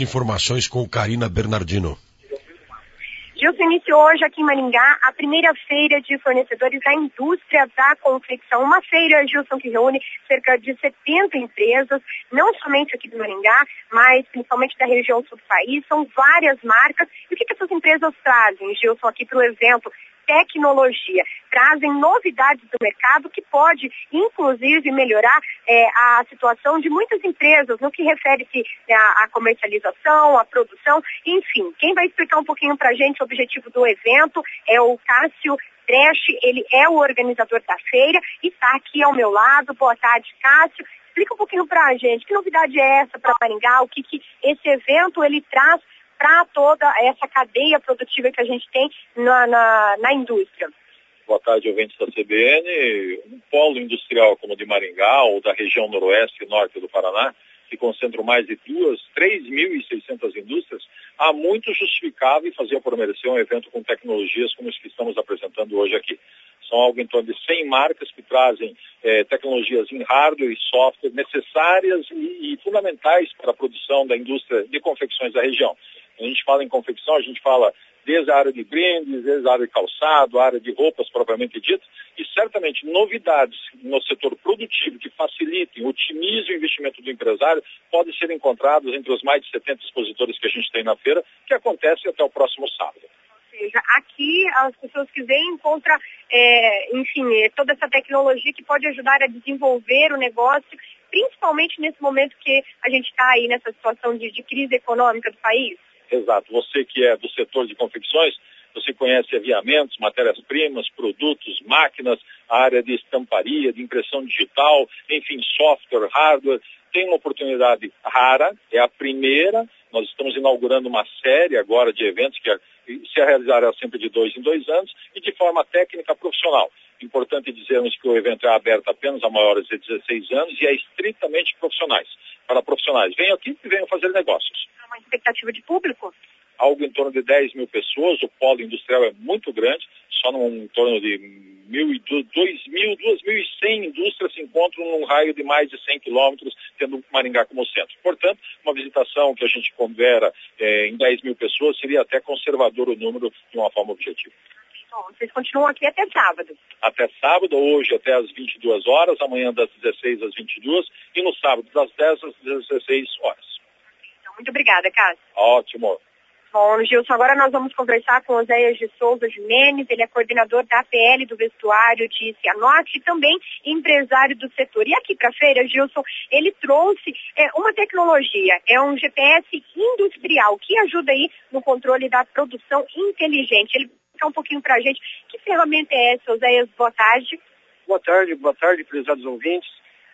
Informações com Karina Bernardino. Gilson, iniciou hoje aqui em Maringá a primeira feira de fornecedores da indústria da confecção. Uma feira, Gilson, que reúne cerca de 70 empresas, não somente aqui de Maringá, mas principalmente da região sul do país. São várias marcas. E o que essas empresas trazem, Gilson, aqui para o evento? Tecnologia, trazem novidades do mercado que pode, inclusive, melhorar a situação de muitas empresas no que refere-se à comercialização, à produção, enfim. Quem vai explicar um pouquinho para a gente o objetivo do evento é o Cássio Dresch, ele é o organizador da feira e está aqui ao meu lado. Boa tarde, Cássio. Explica um pouquinho para a gente, que novidade é essa para Maringá, o que esse evento ele traz para toda essa cadeia produtiva que a gente tem na indústria. Boa tarde, ouvintes da CBN. Um polo industrial como o de Maringá, ou da região noroeste e norte do Paraná, que concentram mais de 3.600 indústrias, há muito justificável e fazia por merecer um evento com tecnologias como os que estamos apresentando hoje aqui. São algo em torno de 100 marcas que trazem tecnologias em hardware e software necessárias e fundamentais para a produção da indústria de confecções da região. Quando a gente fala em confecção, a gente fala desde a área de brindes, desde a área de calçado, a área de roupas propriamente dita, e certamente novidades no setor produtivo que facilitem, otimizem o investimento do empresário podem ser encontradas entre os mais de 70 expositores que a gente tem na feira, que acontece até o próximo sábado. Ou seja, aqui as pessoas que vêm encontram, toda essa tecnologia que pode ajudar a desenvolver o negócio, principalmente nesse momento que a gente está aí nessa situação de crise econômica do país. Exato. Você que é do setor de confecções, você conhece aviamentos, matérias-primas, produtos, máquinas, a área de estamparia, de impressão digital, enfim, software, hardware. Tem uma oportunidade rara, é a primeira. Nós estamos inaugurando uma série agora de eventos que se realizará sempre de 2 em 2 anos e de forma técnica profissional. Importante dizermos que o evento é aberto apenas a maiores de 16 anos e é estritamente profissionais. Para profissionais, venham aqui e venham fazer negócios. Há uma expectativa de público? Algo em torno de 10 mil pessoas, o polo industrial é muito grande, só em torno de 2.100 indústrias se encontram num raio de mais de 100 quilômetros, tendo Maringá como centro. Portanto, uma visitação que a gente pondera em 10 mil pessoas seria até conservador o número de uma forma objetiva. Bom, vocês continuam aqui até sábado. Até sábado, hoje até às 22 horas, amanhã das 16 às 22 e no sábado das 10 às 16 horas. Então, muito obrigada, Cássio. Ótimo. Bom, Gilson, agora nós vamos conversar com o Zéias de Souza Jimenez, ele é coordenador da APL do vestuário de Cianorte e também empresário do setor. E aqui para a feira, Gilson, ele trouxe uma tecnologia, é um GPS industrial que ajuda aí no controle da produção inteligente. Ele vai explicar um pouquinho para a gente que ferramenta é essa, Zéias? Boa tarde. Boa tarde, prezados ouvintes.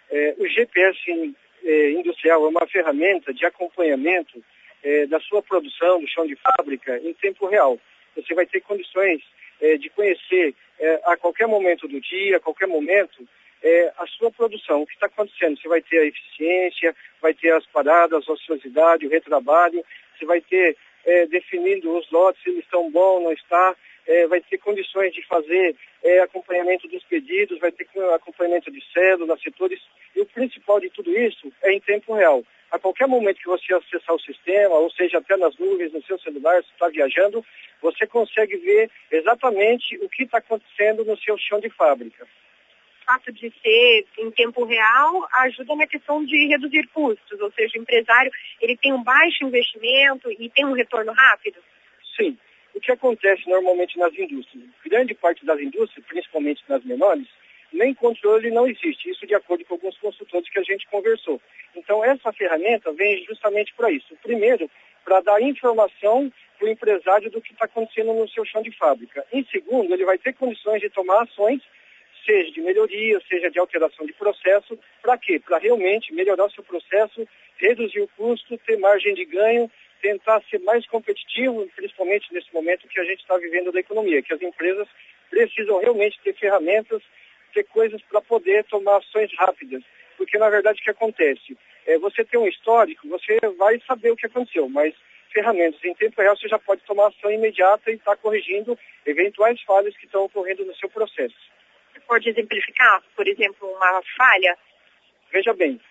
O GPS industrial é uma ferramenta de acompanhamento da sua produção, do chão de fábrica, em tempo real. Você vai ter condições de conhecer a qualquer momento do dia, a qualquer momento, a sua produção, o que está acontecendo. Você vai ter a eficiência, vai ter as paradas, a ociosidade, o retrabalho, você vai ter definindo os lotes, se eles estão bons, não está, vai ter condições de fazer acompanhamento dos pedidos, vai ter acompanhamento de células, setores, e o principal de tudo isso é em tempo real. A qualquer momento que você acessar o sistema, ou seja, até nas nuvens, no seu celular, se está viajando, você consegue ver exatamente o que está acontecendo no seu chão de fábrica. O fato de ser em tempo real ajuda na questão de reduzir custos, ou seja, o empresário ele tem um baixo investimento e tem um retorno rápido? Sim. O que acontece normalmente nas indústrias? Grande parte das indústrias, principalmente nas menores, nem controle não existe, isso de acordo com alguns consultores que a gente conversou. Então, essa ferramenta vem justamente para isso. Primeiro, para dar informação para o empresário do que está acontecendo no seu chão de fábrica. Em segundo, ele vai ter condições de tomar ações, seja de melhoria, seja de alteração de processo. Para quê? Para realmente melhorar o seu processo, reduzir o custo, ter margem de ganho, tentar ser mais competitivo, principalmente nesse momento que a gente está vivendo da economia, que as empresas precisam realmente ter ferramentas, ter coisas para poder tomar ações rápidas. Porque, na verdade, o que acontece? Você tem um histórico, você vai saber o que aconteceu, mas ferramentas em tempo real você já pode tomar ação imediata e estar corrigindo eventuais falhas que estão ocorrendo no seu processo. Você pode exemplificar, por exemplo, uma falha? Veja bem,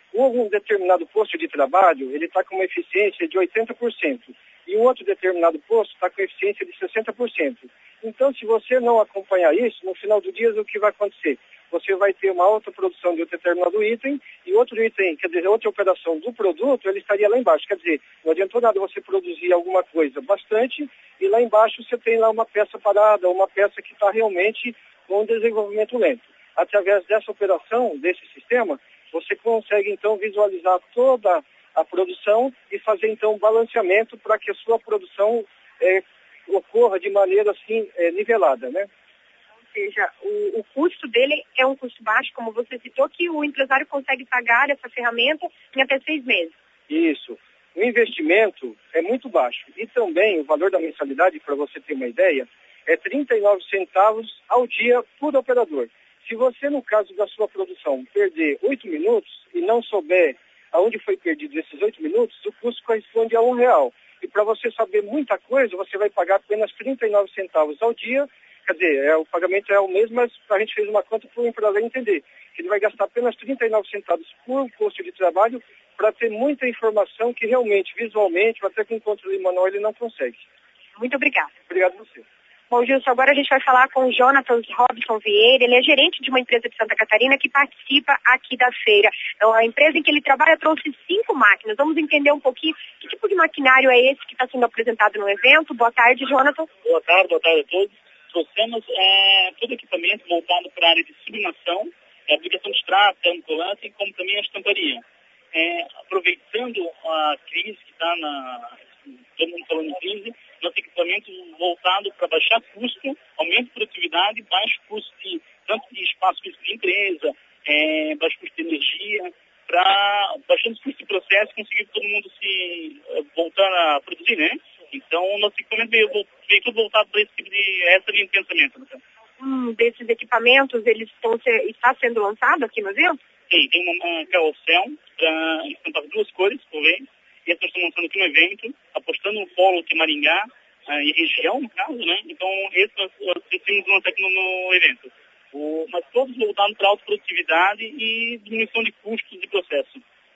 Um determinado posto de trabalho, ele está com uma eficiência de 80%, e um outro determinado posto está com eficiência de 60%. Então, se você não acompanhar isso, no final do dia, o que vai acontecer? Você vai ter uma alta produção de um determinado item, e outro item, quer dizer, outra operação do produto, ele estaria lá embaixo. Quer dizer, não adiantou nada você produzir alguma coisa bastante, e lá embaixo você tem lá uma peça parada, uma peça que está realmente com um desenvolvimento lento. Através dessa operação, desse sistema, você consegue, então, visualizar toda a produção e fazer, então, um balanceamento para que a sua produção ocorra de maneira, assim, nivelada, né? Ou seja, o custo dele é um custo baixo, como você citou, que o empresário consegue pagar essa ferramenta em até 6 meses. Isso. O investimento é muito baixo. E também o valor da mensalidade, para você ter uma ideia, é 39 centavos ao dia por operador. Se você, no caso da sua produção, perder 8 minutos e não souber aonde foi perdido esses 8 minutos, o custo corresponde a R$1. E para você saber muita coisa, você vai pagar apenas 39 centavos ao dia. Quer dizer, o pagamento é o mesmo, mas a gente fez uma conta para o empresário entender que ele vai gastar apenas 39 centavos por posto de trabalho para ter muita informação que realmente, visualmente, até com controle manual, ele não consegue. Muito obrigada. Obrigado a você. Bom, Gilson, agora a gente vai falar com o Jonathan Robson Vieira. Ele é gerente de uma empresa de Santa Catarina que participa aqui da feira. Então, a empresa em que ele trabalha trouxe 5 máquinas. Vamos entender um pouquinho que tipo de maquinário é esse que está sendo apresentado no evento. Boa tarde, Jonathan. Boa tarde a todos. Trouxemos todo equipamento voltado para a área de sublimação, aplicação de extrato, termocolante, como também a estamparia. Aproveitando a crise que está todo mundo falando em crise, nosso equipamento voltado para baixar custo, aumento de produtividade, baixo custo tanto de espaço físico de empresa, baixo custo de energia, para baixando os custos de processo, conseguir todo mundo se voltar a produzir, né? Então, o nosso equipamento veio tudo voltado para essa linha de pensamento. Né? Desses equipamentos, eles está sendo lançado aqui no evento? Sim, tem uma carrossel para estampar 2 cores por vez. E esse nós estamos lançando aqui no evento, apostando no polo de Maringá e região, no caso, né? Então, esse nós decidimos lançar aqui no evento. Mas todos voltados para alta produtividade e diminuição de custos de processo.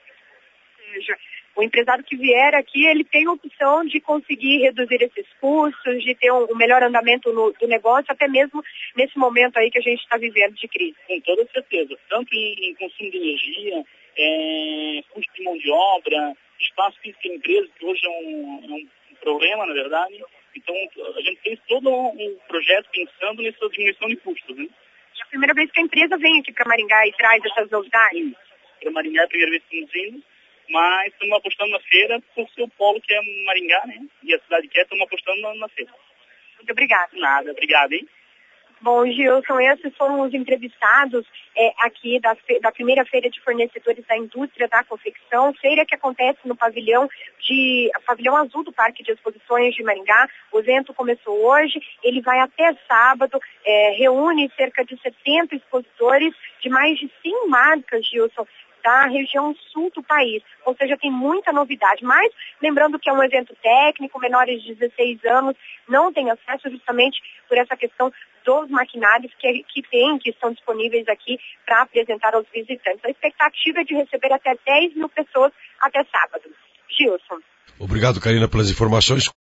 Ou seja, o empresário que vier aqui, ele tem a opção de conseguir reduzir esses custos, de ter um melhor andamento do negócio, até mesmo nesse momento aí que a gente está vivendo de crise. Com toda certeza. Tanto em consumo de energia, custo de mão de obra, espaço físico de empresa, que hoje é um problema, na verdade. Então, a gente fez todo um projeto pensando nessa diminuição de custos. Né? É a primeira vez que a empresa vem aqui para Maringá e traz essas novidades? Para Maringá é a primeira vez que estamos indo, mas estamos apostando na feira por seu polo, que é Maringá, né? E a cidade que estamos apostando na feira. Muito obrigada. Nada, obrigado, hein? Bom, Gilson, esses foram os entrevistados aqui da primeira feira de fornecedores da indústria da confecção, feira que acontece no pavilhão azul do Parque de Exposições de Maringá. O evento começou hoje, ele vai até sábado, reúne cerca de 70 expositores de mais de 100 marcas, Gilson, da região sul do país, ou seja, tem muita novidade, mas lembrando que é um evento técnico, menores de 16 anos não têm acesso justamente por essa questão dos maquinários que estão disponíveis aqui para apresentar aos visitantes. A expectativa é de receber até 10 mil pessoas até sábado. Gilson. Obrigado, Karina, pelas informações.